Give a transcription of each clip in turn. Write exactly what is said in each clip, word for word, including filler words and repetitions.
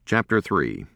Chapter three.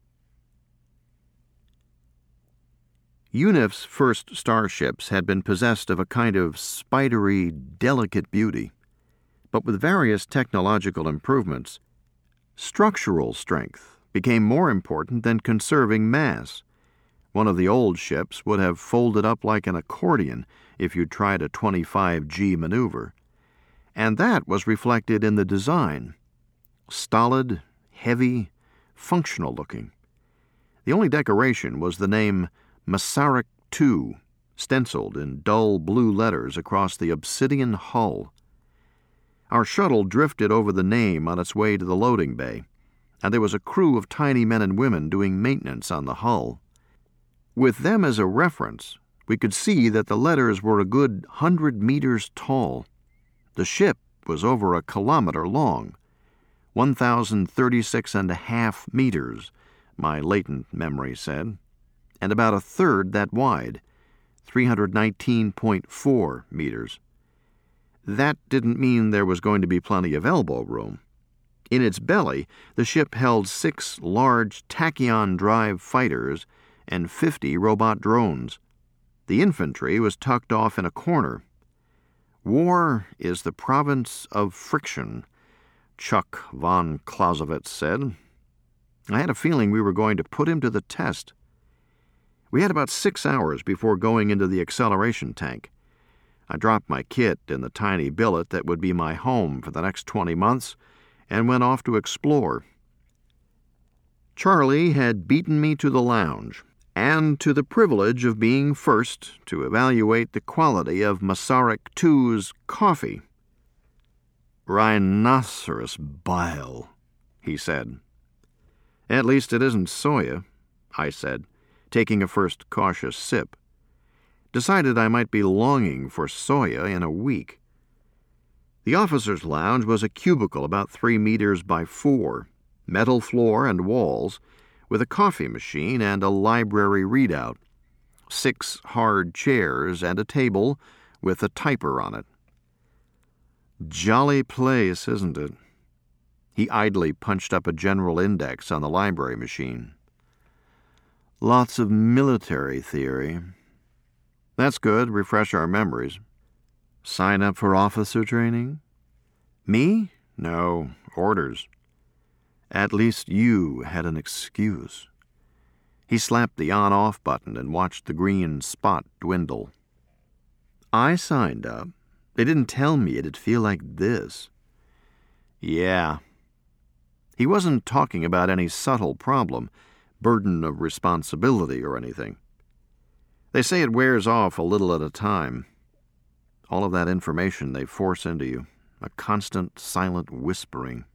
Unif's first starships had been possessed of a kind of spidery, delicate beauty, but with various technological improvements, structural strength became more important than conserving mass. One of the old ships would have folded up like an accordion if you'd tried a twenty-five G maneuver, and that was reflected in the design. Stolid, heavy, functional-looking. The only decoration was the name Masaryk two, stenciled in dull blue letters across the obsidian hull. Our shuttle drifted over the name on its way to the loading bay, and there was a crew of tiny men and women doing maintenance on the hull. With them as a reference, we could see that the letters were a good hundred meters tall. The ship was over a kilometer long, one thousand thirty-six and a half meters, my latent memory said, and about a third that wide, three hundred nineteen point four meters. That didn't mean there was going to be plenty of elbow room. In its belly, the ship held six large tachyon-drive fighters and fifty robot drones. The infantry was tucked off in a corner. War is the province of friction, Chuck von Clausewitz said. I had a feeling we were going to put him to the test. We had about six hours before going into the acceleration tank. I dropped my kit in the tiny billet that would be my home for the next twenty months and went off to explore. Charlie had beaten me to the lounge and to the privilege of being first to evaluate the quality of Masaryk two's coffee. Rhinoceros bile, he said. At least it isn't soya, I said, taking a first cautious sip. Decided I might be longing for soya in a week. The officers' lounge was a cubicle about three meters by four, metal floor and walls, with a coffee machine and a library readout, six hard chairs and a table with a typer on it. Jolly place, isn't it? He idly punched up a general index on the library machine. Lots of military theory. That's good, refresh our memories. Sign up for officer training? Me? No, orders. At least you had an excuse. He slapped the on-off button and watched the green spot dwindle. I signed up. They didn't tell me it'd feel like this. Yeah. He wasn't talking about any subtle problem, burden of responsibility or anything. They say it wears off a little at a time. All of that information they force into you, a constant silent whispering.